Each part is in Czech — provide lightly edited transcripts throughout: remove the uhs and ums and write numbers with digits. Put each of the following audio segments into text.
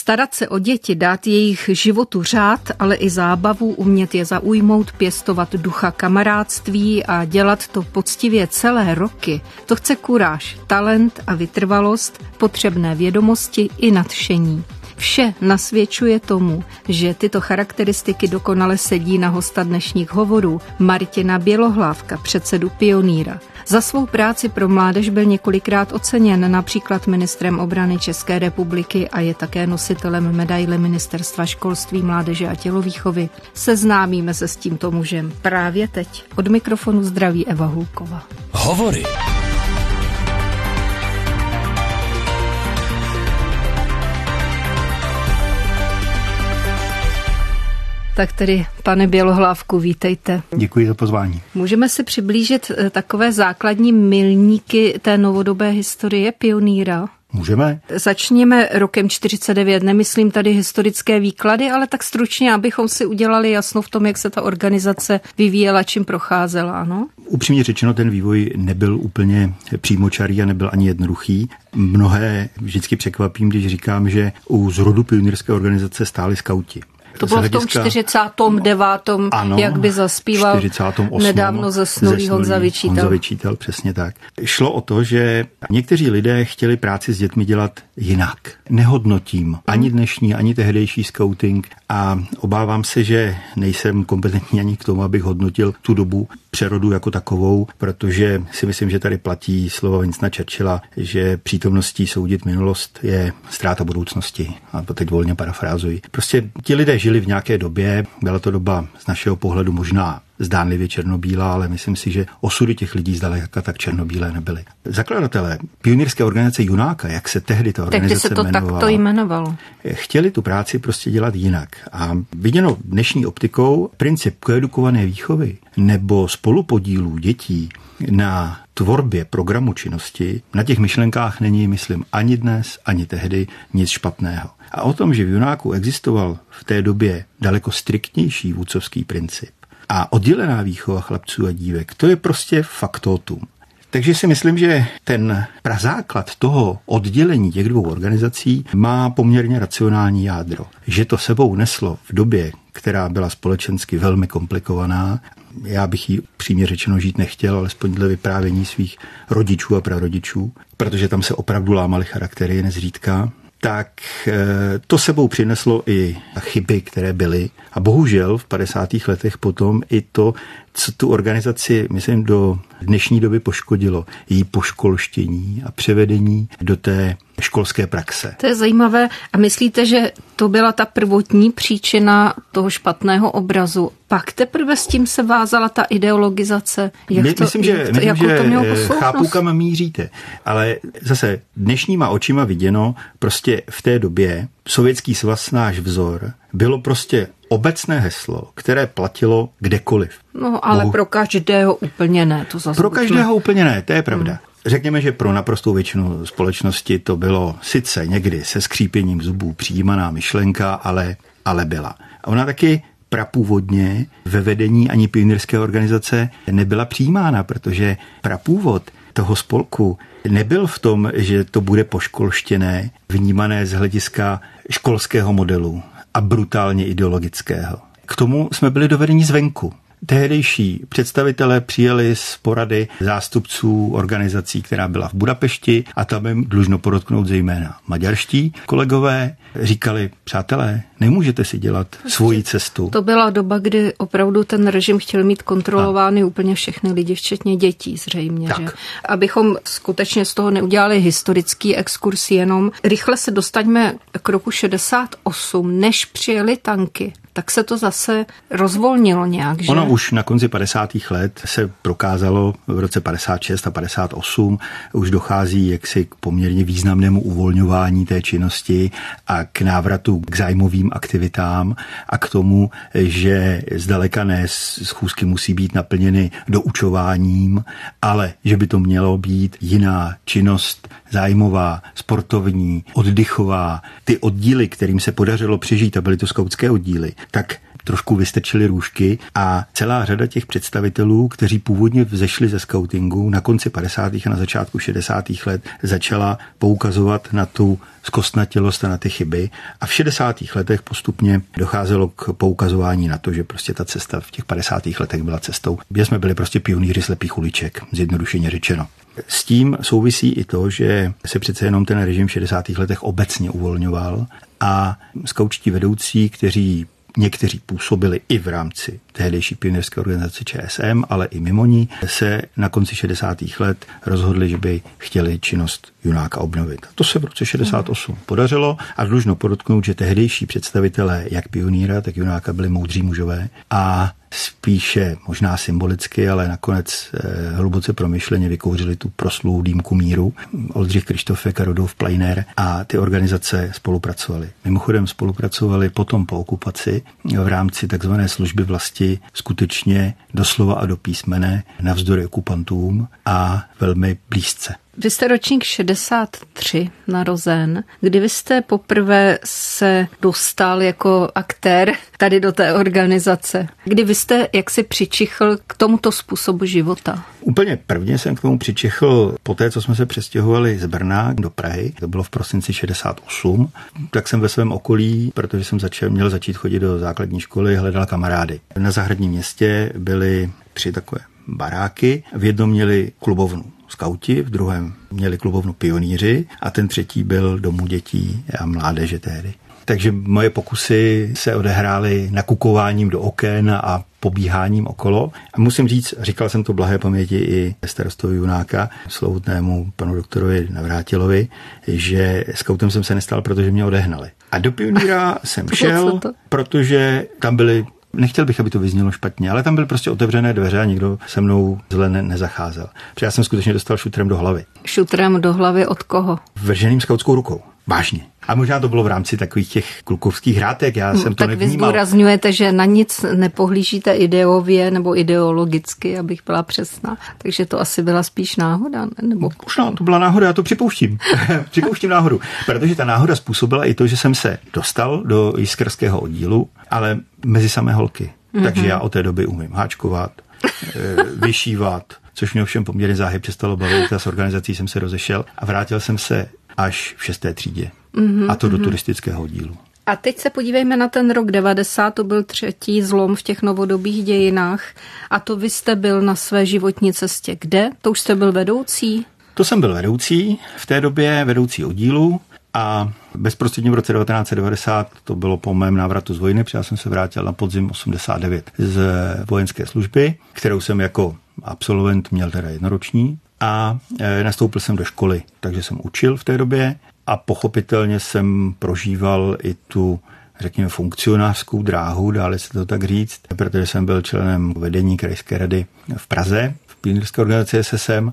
Starat se o děti, dát jejich životu řád, ale i zábavu, umět je zaujmout, pěstovat ducha kamarádství a dělat to poctivě celé roky, to chce kuráž, talent a vytrvalost, potřebné vědomosti i nadšení. Vše nasvědčuje tomu, že tyto charakteristiky dokonale sedí na hosta dnešních hovorů Martina Bělohlávka, předsedu Pionýra. Za svou práci pro mládež byl několikrát oceněn, například ministrem obrany České republiky a je také nositelem medaile Ministerstva školství, mládeže a tělovýchovy. Seznámíme se s tímto mužem právě teď. Od mikrofonu zdraví Eva Hulková. Hovory. Tak tedy, pane Bělohlávku, vítejte. Děkuji za pozvání. Můžeme si přiblížit takové základní milníky té novodobé historie Pionýra? Můžeme. Začněme rokem 49. Nemyslím tady historické výklady, ale tak stručně, abychom si udělali jasno v tom, jak se ta organizace vyvíjela, čím procházela, ano? Upřímně řečeno, ten vývoj nebyl úplně přímočarý a nebyl ani jednoduchý. Mnohé vždycky překvapím, když říkám, že u zrodu pionýrské organizace stáli skauti. To bylo v tom 49. Ano, jak by zaspíval 48. nedávno zesnulý Honza Vyčítal, přesně tak. Šlo o to, že někteří lidé chtěli práci s dětmi dělat jinak. Nehodnotím ani dnešní, ani tehdejší skauting a obávám se, že nejsem kompetentní ani k tomu, abych hodnotil tu dobu přerodu jako takovou, protože si myslím, že tady platí slova Winstona Churchilla, že přítomností soudit minulost je ztráta budoucnosti. A to teď volně parafrázuji. Prostě ti lidé žili v nějaké době, byla to doba z našeho pohledu možná zdánlivě černobílá, ale myslím si, že osudy těch lidí zdaleka tak černobílé nebyly. Zakladatelé pionýrské organizace Junáka, jak se tehdy ta organizace jmenovalo, chtěli tu práci prostě dělat jinak. A viděno dnešní optikou, princip koedukované výchovy nebo spolupodílů dětí na tvorbě programu činnosti, na těch myšlenkách není, myslím, ani dnes, ani tehdy nic špatného. A o tom, že v Junáku existoval v té době daleko striktnější vůdcovský princip a oddělená výchova chlapců a dívek, to je prostě faktotum. Takže si myslím, že ten prazáklad toho oddělení těch dvou organizací má poměrně racionální jádro. Že to sebou neslo v době, která byla společensky velmi komplikovaná, já bych ji přímě řečeno žít nechtěl, alespoň dle vyprávění svých rodičů a prarodičů, protože tam se opravdu lámaly charaktery nezřídka, tak to sebou přineslo i chyby, které byly. A bohužel v 50. letech potom i to, co tu organizaci, myslím, do dnešní doby poškodilo, její poškolštění a převedení do té školské praxe. To je zajímavé. A myslíte, že to byla ta prvotní příčina toho špatného obrazu? Pak teprve s tím se vázala ta ideologizace? Myslím, že chápu, kam míříte. Ale zase dnešníma očima viděno, prostě v té době Sovětský svaz, náš vzor, bylo prostě obecné heslo, které platilo kdekoliv. No, ale pro každého úplně ne. Pro každého úplně ne, to je pravda. Řekněme, že pro naprostou většinu společnosti to bylo sice někdy se skřípěním zubů přijímaná myšlenka, ale byla. A ona taky prapůvodně ve vedení ani pionýrské organizace nebyla přijímána, protože prapůvod toho spolku nebyl v tom, že to bude poškolštěné, vnímané z hlediska školského modelu a brutálně ideologického. K tomu jsme byli dovedeni zvenku. Tehdejší představitelé přijeli z porady zástupců organizací, která byla v Budapešti, a tam jim dlužno podotknout zejména maďarští kolegové říkali: přátelé, nemůžete si dělat svoji cestu. To byla doba, kdy opravdu ten režim chtěl mít kontrolovány úplně všechny lidi, včetně dětí zřejmě. Že? Abychom skutečně z toho neudělali historický exkurs jenom. Rychle se dostaňme k roku 68, než přijeli tanky. Tak se to zase rozvolnilo nějak, že? Ono už na konci 50. let se prokázalo, v roce 56 a 58 už dochází jaksi k poměrně významnému uvolňování té činnosti a k návratu k zájmovým aktivitám a k tomu, že zdaleka ne schůzky musí být naplněny doučováním, ale že by to mělo být jiná činnost, zájmová, sportovní, oddychová. Ty oddíly, kterým se podařilo přežít, a byly to skautské oddíly, tak trošku vystrčili růžky a celá řada těch představitelů, kteří původně vzešli ze skautingu na konci 50. a na začátku 60. let, začala poukazovat na tu zkostnatělost a na ty chyby. A v 60. letech postupně docházelo k poukazování na to, že prostě ta cesta v těch 50. letech byla cestou, kde jsme byli prostě pionýři slepých uliček, zjednodušeně řečeno. S tím souvisí i to, že se přece jenom ten režim v 60. letech obecně uvolňoval a skautští vedoucí, někteří působili i v rámci tehdejší pionýrské organizace ČSM, ale i mimo ní, se na konci 60. let rozhodli, že by chtěli činnost Junáka obnovit. To se v roce 68 podařilo a dlužno podotknout, že tehdejší představitelé jak pionýra, tak Junáka byli moudří mužové a spíše možná symbolicky, ale nakonec hluboce promyšleně vykouřili tu proslulou dýmku míru. Oldřich Kryštofek a Rudolf Plejner a ty organizace spolupracovaly. Mimochodem spolupracovali potom po okupaci v rámci takzvané služby vlasti skutečně doslova a do písmene navzdory okupantům a velmi blízce. Vy jste ročník 63 narozen. Kdy vy jste poprvé se dostal jako aktér tady do té organizace? Kdy vy jste jaksi přičichl k tomuto způsobu života? Úplně prvně jsem k tomu přičichl po té, co jsme se přestěhovali z Brna do Prahy. To bylo v prosinci 68. Tak jsem ve svém okolí, protože jsem měl začít chodit do základní školy, hledal kamarády. Na Zahradním městě byly 3 takové baráky. V jednom měli klubovnu skauti, v druhém měli klubovnu pionýři a ten třetí byl domů dětí a mládeže tehdy. Takže moje pokusy se odehrály nakukováním do oken a pobíháním okolo. A musím říct, říkal jsem to blahé paměti i starostovi Junáka, slovutnému panu doktorovi Navrátilovi, že skautem jsem se nestal, protože mě odehnali. A do pionýra jsem šel, protože tam byly, nechtěl bych, aby to vyznělo špatně, ale tam byly prostě otevřené dveře a nikdo se mnou zle nezacházel. Protože já jsem skutečně dostal šutrem do hlavy. Šutrem do hlavy od koho? Vrženým skautskou rukou. Vážně. A možná to bylo v rámci takových těch klukovských hrátek, já jsem to nevnímal. Tak vy zdůrazňujete, že na nic nepohlížíte ideově nebo ideologicky, abych byla přesná. Takže to asi byla spíš náhoda, nebo? Možná to byla náhoda, já to připouštím. Připouštím náhodu, protože ta náhoda způsobila i to, že jsem se dostal do jiskerského oddílu, ale mezi samé holky. Takže já od té doby umím háčkovat, vyšívat, což mě ovšem poměrně záhy přestalo bavit a s organizací jsem se rozešel a vrátil jsem se až v 6. třídě. A to do turistického oddílu. A teď se podívejme na ten rok 90, to byl 3. zlom v těch novodobých dějinách. A to vy jste byl na své životní cestě. Kde? To už jste byl vedoucí? To jsem byl vedoucí, v té době vedoucí oddílu a bezprostředně v roce 1990, to bylo po mém návratu z vojny, protože já jsem se vrátil na podzim 89 z vojenské služby, kterou jsem jako absolvent měl teda jednoroční a nastoupil jsem do školy, takže jsem učil v té době a pochopitelně jsem prožíval i tu, řekněme, funkcionářskou dráhu, dále se to tak říct, protože jsem byl členem vedení krajské rady v Praze, v pionýrské organizaci SSM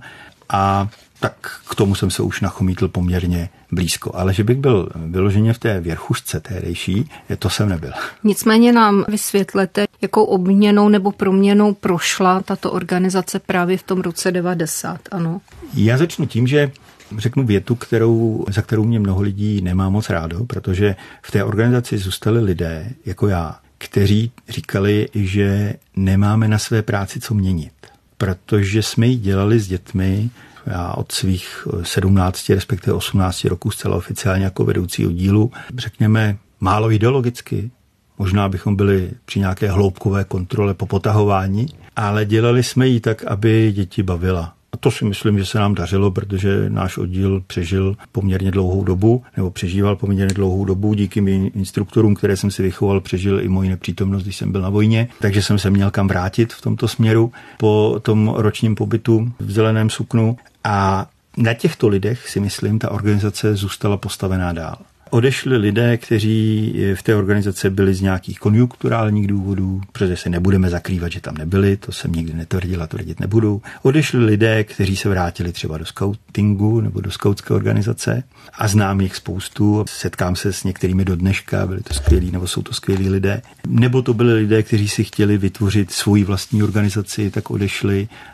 a tak k tomu jsem se už nachomítl poměrně blízko. Ale že bych byl vyloženě v té věrchušce tehdejší, to jsem nebyl. Nicméně nám vysvětlete, jakou obměnou nebo proměnou prošla tato organizace právě v tom roce 90, ano? Já začnu tím, že řeknu větu, za kterou mě mnoho lidí nemá moc rádo, protože v té organizaci zůstali lidé, jako já, kteří říkali, že nemáme na své práci co měnit, protože jsme ji dělali s dětmi. Já od svých 17, respektive 18 roků zcela oficiálně jako vedoucí oddílu, řekněme, málo ideologicky. Možná bychom byli při nějaké hloubkové kontrole po potahování, ale dělali jsme ji tak, aby děti bavila. A to si myslím, že se nám dařilo, protože náš oddíl přežil poměrně dlouhou dobu, nebo přežíval poměrně dlouhou dobu. Díky mým instruktorům, které jsem si vychoval, přežil i moji nepřítomnost, když jsem byl na vojně. Takže jsem se měl kam vrátit v tomto směru po tom ročním pobytu v zeleném suknu. A na těchto lidech si myslím, ta organizace zůstala postavená dál. Odešli lidé, kteří v té organizaci byli z nějakých konjunkturálních důvodů, protože se nebudeme zakrývat, že tam nebyli, to jsem nikdy netvrdil a tvrdit nebudu. Odešli lidé, kteří se vrátili třeba do skautingu nebo do skautské organizace a znám jich spoustu, setkám se s některými do dneška, byli to skvělí nebo jsou to skvělí lidé. Nebo to byli lidé, kteří si chtěli vytvořit svoji vlastní organizaci, tak odešli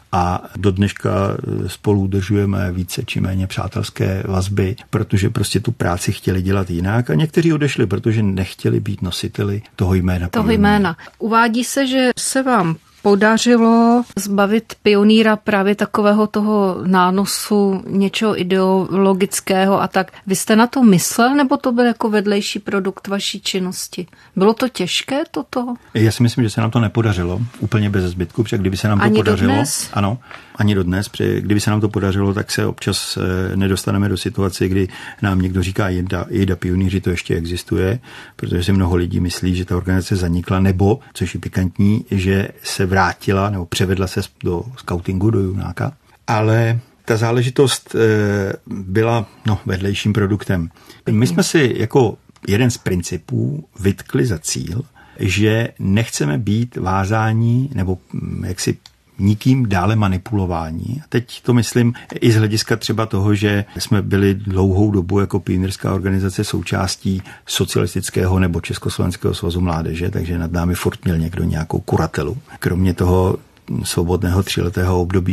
a do dneška spolu udržujeme více či méně přátelské vazby, protože prostě tu práci chtěli dělat jinak a někteří odešli, protože nechtěli být nositeli toho jména. Uvádí se, že se vám podařilo zbavit pionýra právě takového toho nánosu, něčeho ideologického a tak. Vy jste na to myslel, nebo to byl jako vedlejší produkt vaší činnosti? Bylo to těžké toto? Já si myslím, že se nám to nepodařilo úplně bez zbytku, protože kdyby se nám to podařilo, dodnes? Ano, ani dodnes, protože kdyby se nám to podařilo, tak se občas nedostaneme do situace, kdy nám někdo říká jejda pionýři, to ještě existuje, protože si mnoho lidí myslí, že ta organizace zanikla, nebo, což je pikantní, že se vrátila nebo převedla se do skautingu, do Junáka. Ale ta záležitost byla vedlejším produktem. My jsme si jako jeden z principů vytkli za cíl, že nechceme být vázáni nebo jaksi nikým dále manipulování. A teď to myslím i z hlediska třeba toho, že jsme byli dlouhou dobu jako pionýrská organizace součástí socialistického nebo Československého svazu mládeže, takže nad námi furt měl někdo nějakou kuratelu. Kromě toho svobodného 3letého období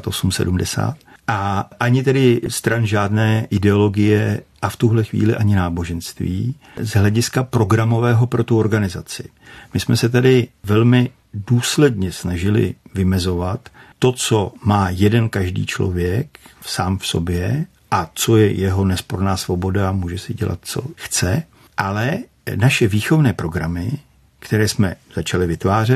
68-70. A ani tedy stran žádné ideologie a v tuhle chvíli ani náboženství z hlediska programového pro tu organizaci. My jsme se tedy velmi důsledně snažili vymezovat to, co má jeden každý člověk sám v sobě a co je jeho nesporná svoboda, může si dělat, co chce, ale naše výchovné programy, které jsme začali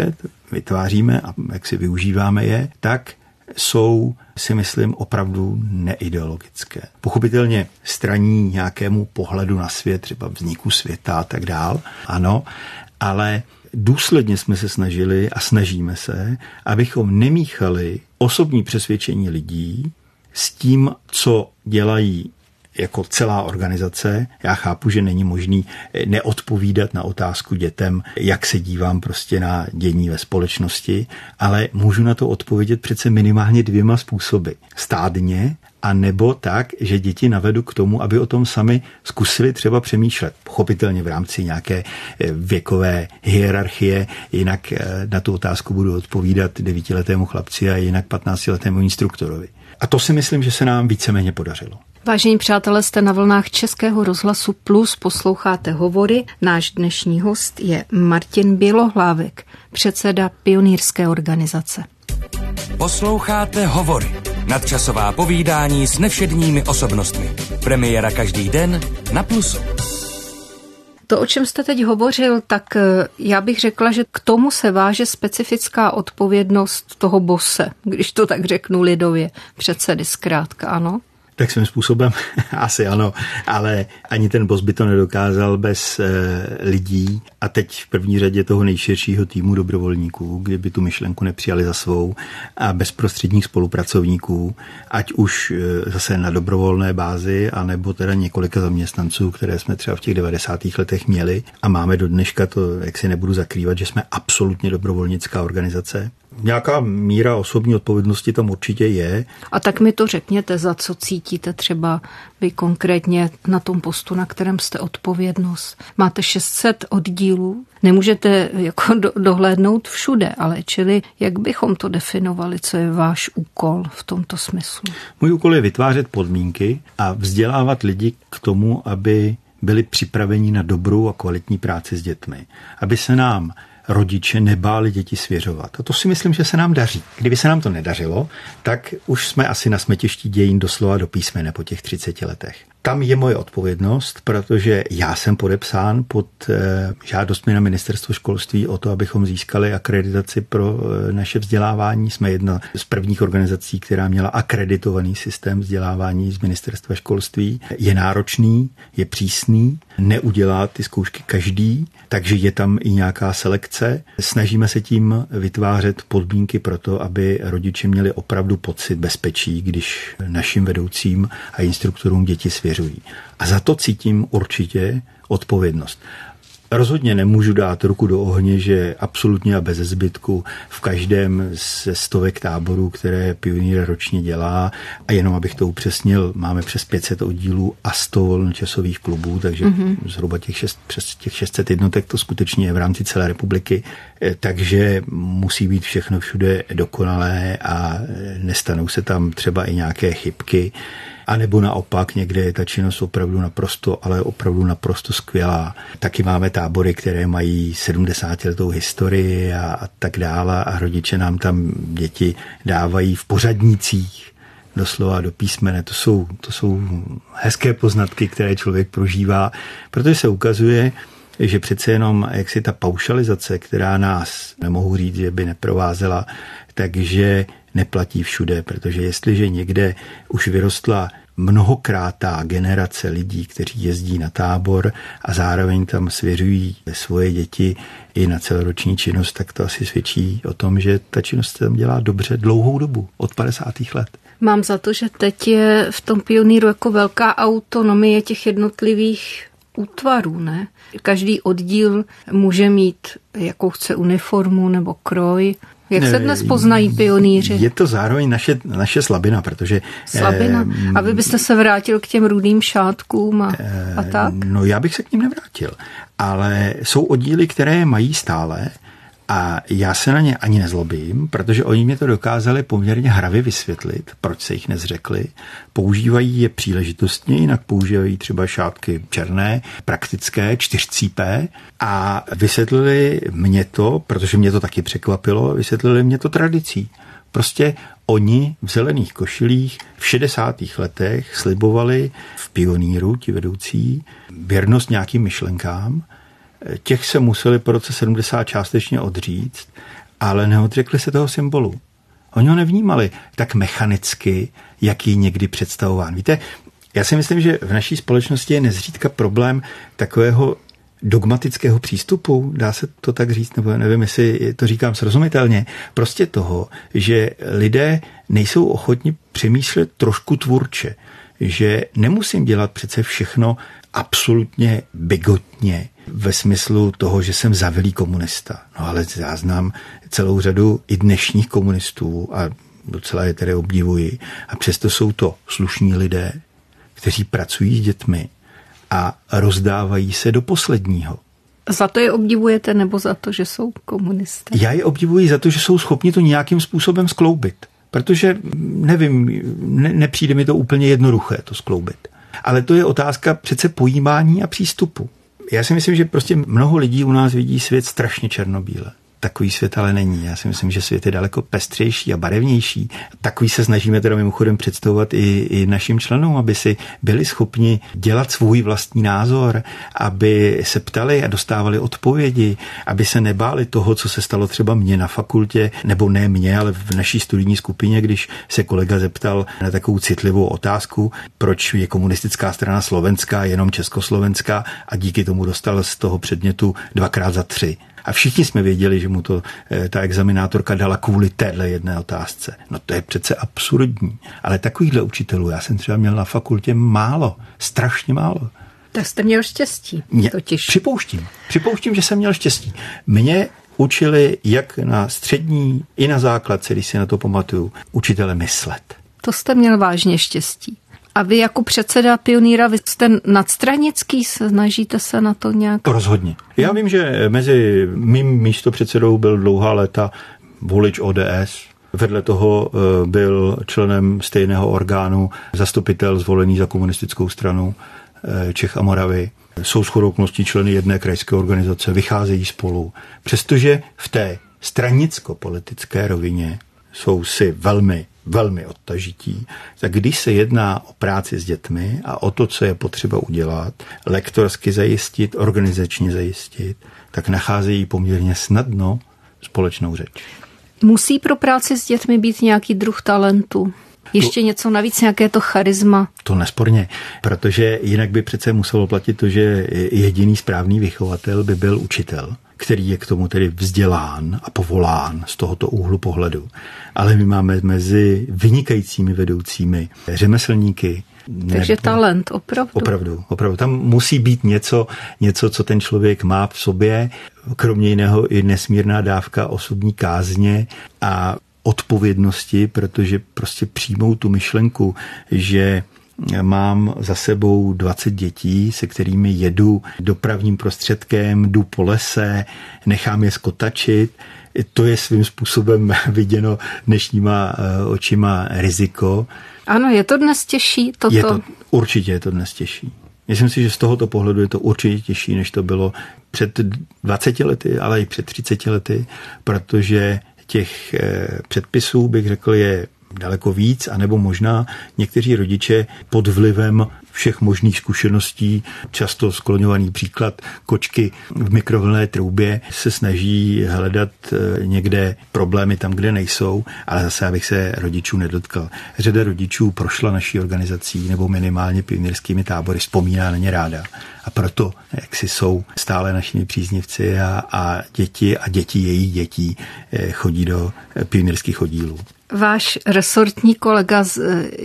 vytváříme a jak si využíváme je, tak jsou, si myslím, opravdu neideologické. Pochopitelně straní nějakému pohledu na svět, třeba vzniku světa a tak dál, ano, ale důsledně jsme se snažili a snažíme se, abychom nemíchali osobní přesvědčení lidí s tím, co dělají jako celá organizace. Já chápu, že není možný neodpovídat na otázku dětem, jak se dívám prostě na dění ve společnosti, ale můžu na to odpovědět přece minimálně 2 způsoby. Stádně, a nebo tak, že děti navedu k tomu, aby o tom sami zkusili třeba přemýšlet. Pochopitelně v rámci nějaké věkové hierarchie, jinak na tu otázku budu odpovídat 9letému chlapci a jinak 15letému instruktorovi. A to si myslím, že se nám víceméně podařilo. Vážení přátelé, jste na vlnách Českého rozhlasu Plus, posloucháte Hovory. Náš dnešní host je Martin Bělohlávek, předseda pionýrské organizace. Posloucháte Hovory. Nadčasová povídání s nevšedními osobnostmi. Premiéra každý den na Plusu. To, o čem jste teď hovořil, tak já bych řekla, že k tomu se váže specifická odpovědnost toho bose, když to tak řeknu lidově, předsedy zkrátka, ano? Tak svým způsobem asi ano, ale ani ten boss by to nedokázal bez lidí a teď v první řadě toho nejširšího týmu dobrovolníků, kdyby tu myšlenku nepřijali za svou a bezprostředních spolupracovníků, ať už zase na dobrovolné bázi, anebo teda několika zaměstnanců, které jsme třeba v těch 90. letech měli a máme do dneška, to jak si nebudu zakrývat, že jsme absolutně dobrovolnická organizace. Nějaká míra osobní odpovědnosti tam určitě je. A tak mi to řekněte, za co cítíte třeba vy konkrétně na tom postu, na kterém jste odpovědnost. Máte 600 oddílů, nemůžete jako dohlédnout všude, ale čili jak bychom to definovali, co je váš úkol v tomto smyslu? Můj úkol je vytvářet podmínky a vzdělávat lidi k tomu, aby byli připraveni na dobrou a kvalitní práci s dětmi. Aby se nám rodiče nebáli děti svěřovat. A to si myslím, že se nám daří. Kdyby se nám to nedařilo, tak už jsme asi na smetišti dějin doslova do písmene po těch 30 letech. Tam je moje odpovědnost, protože já jsem podepsán pod žádostmi na ministerstvo školství o to, abychom získali akreditaci pro naše vzdělávání. Jsme jedna z prvních organizací, která měla akreditovaný systém vzdělávání z ministerstva školství. Je náročný, je přísný, neudělá ty zkoušky každý, takže je tam i nějaká selekce. Snažíme se tím vytvářet podmínky pro to, aby rodiče měli opravdu pocit bezpečí, když našim vedoucím a instruktorům děti svěřují. A za to cítím určitě odpovědnost. Rozhodně nemůžu dát ruku do ohně, že absolutně a bez zbytku v každém ze stovek táborů, které Pionýr ročně dělá, a jenom abych to upřesnil, máme přes 500 oddílů a 100 volnočasových klubů, takže zhruba přes těch 600 jednotek to skutečně je v rámci celé republiky, takže musí být všechno všude dokonalé a nestanou se tam třeba i nějaké chybky. A nebo naopak, někde je ta činnost opravdu opravdu naprosto skvělá. Taky máme tábory, které mají 70letou historii a tak dále a rodiče nám tam děti dávají v pořadnících, doslova do písmene. To jsou hezké poznatky, které člověk prožívá, protože se ukazuje, že přece jenom jaksi ta paušalizace, která nás, nemohu říct, že by neprovázela, takže neplatí všude, protože jestliže někde už vyrostla mnohokrátá generace lidí, kteří jezdí na tábor a zároveň tam svěřují svoje děti i na celoroční činnost, tak to asi svědčí o tom, že ta činnost tam dělá dobře dlouhou dobu, od 50. let. Mám za to, že teď je v tom Pionýru jako velká autonomie těch jednotlivých útvarů, ne? Každý oddíl může mít, jakou chce uniformu nebo kroj. Jak se dnes poznají pionýři? Je to zároveň naše slabina, protože... Slabina? A vy byste se vrátil k těm rudým šátkům a tak? No já bych se k ním nevrátil, ale jsou oddíly, které mají stále a já se na ně ani nezlobím, protože oni mě to dokázali poměrně hravě vysvětlit, proč se jich nezřekli. Používají je příležitostně, jinak používají třeba šátky černé, praktické, 4cípé a vysvětlili mě to, protože mě to taky překvapilo, vysvětlili mě to tradicí. Prostě oni v zelených košilích v 60. letech slibovali v Pionýru, ti vedoucí, věrnost nějakým myšlenkám. Těch se museli po roce 70 částečně odříct, ale neodřekli se toho symbolu. Oni ho nevnímali tak mechanicky, jak ji někdy představován. Víte, já si myslím, že v naší společnosti je nezřídka problém takového dogmatického přístupu, dá se to tak říct, nebo nevím, jestli to říkám srozumitelně, prostě toho, že lidé nejsou ochotni přemýšlet trošku tvůrče, že nemusím dělat přece všechno absolutně bigotně, ve smyslu toho, že jsem zavilý komunista. No ale já znám celou řadu i dnešních komunistů a docela je tedy obdivuji. A přesto jsou to slušní lidé, kteří pracují s dětmi a rozdávají se do posledního. Za to je obdivujete nebo za to, že jsou komunisté? Já je obdivuji za to, že jsou schopni to nějakým způsobem skloubit. Protože, nevím, nepřijde mi to úplně jednoduché to skloubit. Ale to je otázka přece pojímání a přístupu. Já si myslím, že prostě mnoho lidí u nás vidí svět strašně černobíle. Takový svět ale není. Já si myslím, že svět je daleko pestřejší a barevnější. Takový se snažíme teda mimochodem představovat i našim členům, aby si byli schopni dělat svůj vlastní názor, aby se ptali a dostávali odpovědi, aby se nebáli toho, co se stalo třeba mně na fakultě, nebo ne mně, ale v naší studijní skupině, když se kolega zeptal na takovou citlivou otázku, proč je komunistická strana slovenská, jenom československá, a díky tomu dostal z toho předmětu 2x za 3. A všichni jsme věděli, že mu to ta examinátorka dala kvůli téhle jedné otázce. No to je přece absurdní. Ale takovýchhle učitelů já jsem třeba měl na fakultě málo, strašně málo. Tak jste měl štěstí. Totiž. Připouštím, že jsem měl štěstí. Mě učili jak na střední, i na základce, když si na to pamatuju, učitele myslet. To jste měl vážně štěstí. A vy jako předseda Pionýra, vy jste nadstranický, snažíte se na to nějak? Rozhodně. Já vím, že mezi mým místopředsedou byl dlouhá léta volič ODS. Vedle toho byl členem stejného orgánu zastupitel zvolený za komunistickou stranu Čech a Moravy. Jsou shodou okolností členy jedné krajské organizace, vycházejí spolu. Přestože v té stranicko-politické rovině jsou si velmi odtažití, tak když se jedná o práci s dětmi a o to, co je potřeba udělat, lektorsky zajistit, organizačně zajistit, tak nacházejí poměrně snadno společnou řeč. Musí pro práci s dětmi být nějaký druh talentu? Ještě něco navíc, nějaké to charisma? To nesporně, protože jinak by přece muselo platit to, že jediný správný vychovatel by byl učitel, který je k tomu tedy vzdělán a povolán z tohoto úhlu pohledu. Ale my máme mezi vynikajícími vedoucími řemeslníky, Takže talent, opravdu. Opravdu. Tam musí být něco, co ten člověk má v sobě, kromě jiného i nesmírná dávka osobní kázně a odpovědnosti, protože prostě přijmou tu myšlenku, že mám za sebou 20 dětí, se kterými jedu dopravním prostředkem, jdu po lese, nechám je skotačit. To je svým způsobem viděno dnešníma očima riziko. Ano, je to dnes těžší toto? Určitě je to dnes těžší. Myslím si, že z tohoto pohledu je to určitě těžší, než to bylo před 20 lety, ale i před 30 lety, protože těch předpisů, bych řekl, je daleko víc, anebo možná někteří rodiče pod vlivem všech možných zkušeností, často skloňovaný příklad kočky v mikrovlnné troubě, se snaží hledat někde problémy tam, kde nejsou, ale zase abych se rodičů nedotkl. Řada rodičů prošla naší organizací nebo minimálně pionýrskými tábory, vzpomíná na ně ráda. A proto, jak si jsou stále našimi příznivci a děti jejich dětí chodí do pionýrských oddílů. Váš resortní kolega z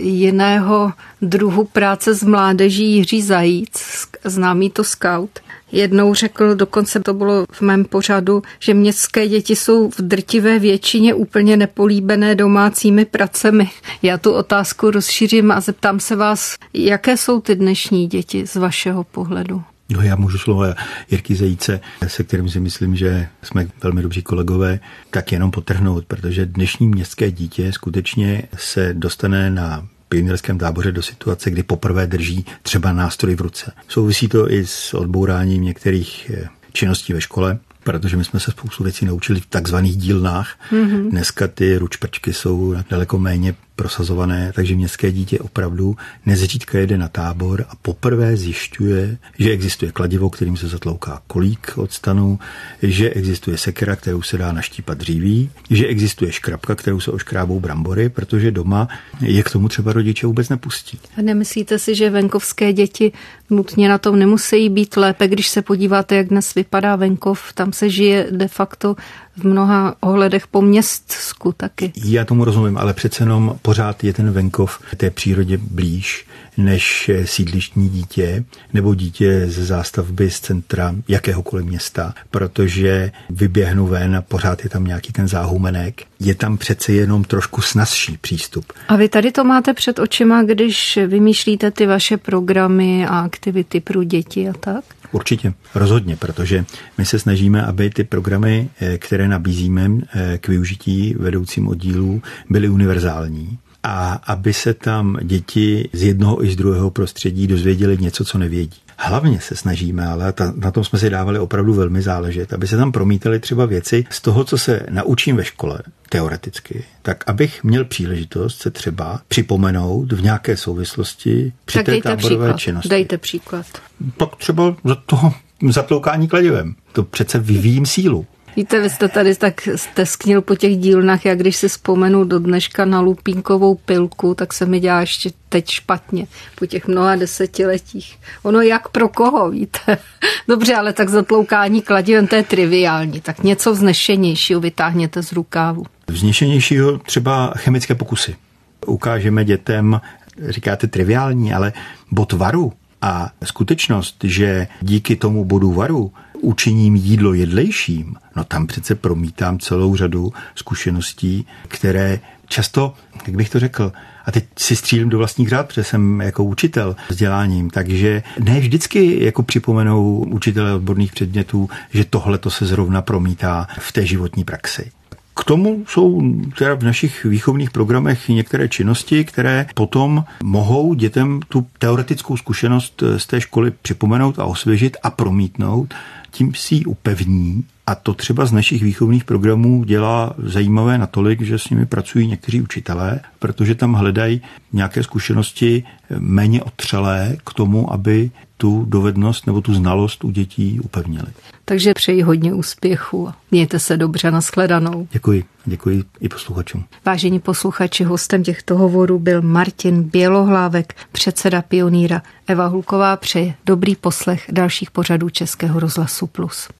jiného druhu práce s mládeží Jiří Zajíc, známý to scout, jednou řekl, dokonce to bylo v mém pořadu, že městské děti jsou v drtivé většině úplně nepolíbené domácími pracemi. Já tu otázku rozšířím a zeptám se vás, jaké jsou ty dnešní děti z vašeho pohledu? No, já můžu slovo Jirky Zajíce, se kterým si myslím, že jsme velmi dobří kolegové, tak jenom podtrhnout, protože dnešní městské dítě skutečně se dostane na pionýrském táboře do situace, kdy poprvé drží třeba nástroj v ruce. Souvisí to i s odbouráním některých činností ve škole, protože my jsme se spoustu věcí naučili v takzvaných dílnách. Dneska ty ručprčky jsou daleko méně prosazované, takže městské dítě opravdu nezřídka jede na tábor a poprvé zjišťuje, že existuje kladivo, kterým se zatlouká kolík od stanu, že existuje sekera, kterou se dá naštípat dříví, že existuje škrabka, kterou se oškrábou brambory, protože doma je k tomu třeba rodiče vůbec nepustí. A nemyslíte si, že venkovské děti nutně na tom nemusí být lépe, když se podíváte, jak dnes vypadá venkov, tam se žije de facto v mnoha ohledech po městsku taky. Já tomu rozumím, ale přece jenom pořád je ten venkov té přírodě blíž než sídlištní dítě nebo dítě ze zástavby z centra jakéhokoliv města, protože vyběhnu ven a pořád je tam nějaký ten záhumenek. Je tam přece jenom trošku snazší přístup. A vy tady to máte před očima, když vymýšlíte ty vaše programy a aktivity pro děti a tak? Určitě, rozhodně, protože my se snažíme, aby ty programy, které nabízíme k využití vedoucím oddílů, byly univerzální a aby se tam děti z jednoho i z druhého prostředí dozvěděly něco, co nevědí. Hlavně se snažíme, ale na tom jsme si dávali opravdu velmi záležet, aby se tam promítaly třeba věci z toho, co se naučím ve škole, teoreticky, tak abych měl příležitost se třeba připomenout v nějaké souvislosti při té táborové činnosti. Dejte příklad. Tak třeba za toho zatloukání kladivem. To přece vyvíjím sílu. Víte, vy jste tady tak stesknil po těch dílnách, jak když si vzpomenu do dneška na lupínkovou pilku, tak se mi dělá ještě teď špatně po těch mnoha desetiletích. Ono jak pro koho, víte? Dobře, ale tak zatloukání kladivem, to je triviální. Tak něco vznešenějšího vytáhněte z rukávu. Vznešenějšího třeba chemické pokusy. Ukážeme dětem, říkáte triviální, ale bod varu a skutečnost, že díky tomu bodu varu učiním jídlo jedlejším, no tam přece promítám celou řadu zkušeností, které často, jak bych to řekl, a teď si střílím do vlastních řád, protože jsem jako učitel vzděláním, takže ne vždycky jako připomenou učitelé odborných předmětů, že tohle to se zrovna promítá v té životní praxi. K tomu jsou teda v našich výchovných programech některé činnosti, které potom mohou dětem tu teoretickou zkušenost z té školy připomenout a osvěžit a promítnout, tím si ji upevní. A to třeba z našich výchovných programů dělá zajímavé natolik, že s nimi pracují někteří učitelé, protože tam hledají nějaké zkušenosti méně otřelé k tomu, aby tu dovednost nebo tu znalost u dětí upevnili. Takže přeji hodně úspěchu a mějte se dobře, nashledanou. Děkuji i posluchačům. Vážení posluchači, hostem těchto hovorů byl Martin Bělohlávek, předseda Pionýra. Eva Hulková přeje dobrý poslech dalších pořadů Českého rozhlasu Plus.